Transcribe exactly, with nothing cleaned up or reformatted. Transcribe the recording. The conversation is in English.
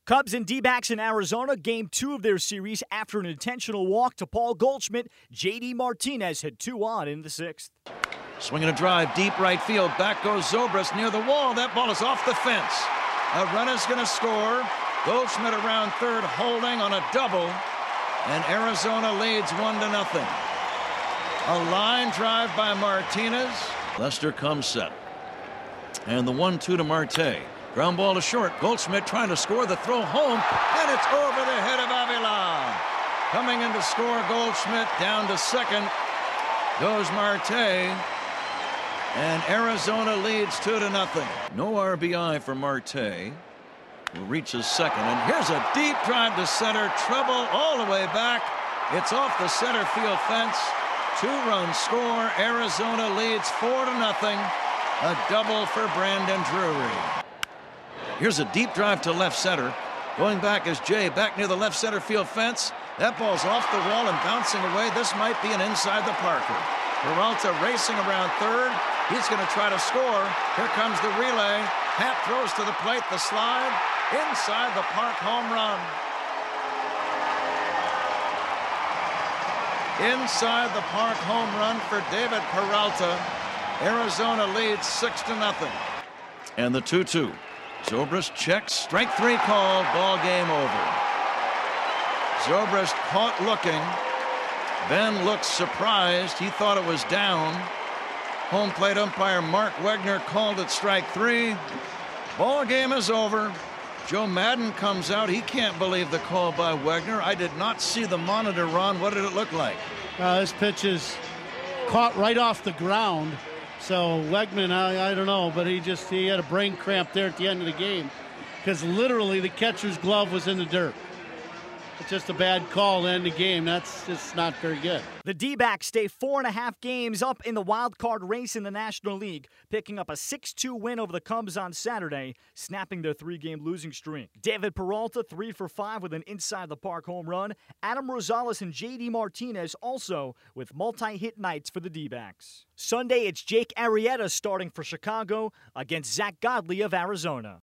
Cubs and D-backs in Arizona, game two of their series after an intentional walk to Paul Goldschmidt. J D Martinez hit two on in the sixth. Swinging a drive, deep right field. Back goes Zobrist near the wall. That ball is off the fence. A run is going to score. Goldschmidt around third, holding on a double. And Arizona leads one to nothing. A line drive by Martinez. Lester comes set. And the one two to Marte. Ground ball to short. Goldschmidt trying to score the throw home. And it's over the head of Avila. Coming in to score, Goldschmidt down to second. Goes Marte. And Arizona leads two to nothing. No R B I for Marte. Who reaches second. And here's a deep drive to center. Trouble all the way back. It's off the center field fence. Two-run score. Arizona leads four to nothing. A double for Brandon Drury. Here's a deep drive to left center. Going back is Jay, back near the left center field fence. That ball's off the wall and bouncing away. This might be an inside the Parker. Peralta racing around third. He's going to try to score. Here comes the relay. Happ throws to the plate, the slide. Inside the park, home run. Inside the park, home run for David Peralta. Arizona leads six to nothing. And the two two. Zobrist checks, strike three call, ball game over. Zobrist caught looking. Ben looks surprised. He thought it was down. Home plate umpire Mark Wegner called it strike three. Ball game is over. Joe Madden comes out. He can't believe the call by Wegner. I did not see the monitor, Ron. What did it look like? Uh, this pitch is caught right off the ground. So Wegman, I, I don't know, but he just he had a brain cramp there at the end of the game because literally the catcher's glove was in the dirt. It's just a bad call to end the game. That's just not very good. The D-backs stay four and a half games up in the wild card race in the National League, picking up a six two win over the Cubs on Saturday, snapping their three-game losing streak. David Peralta, three for five with an inside-the-park home run. Adam Rosales and J D Martinez also with multi-hit nights for the D-backs. Sunday, it's Jake Arrieta starting for Chicago against Zach Godley of Arizona.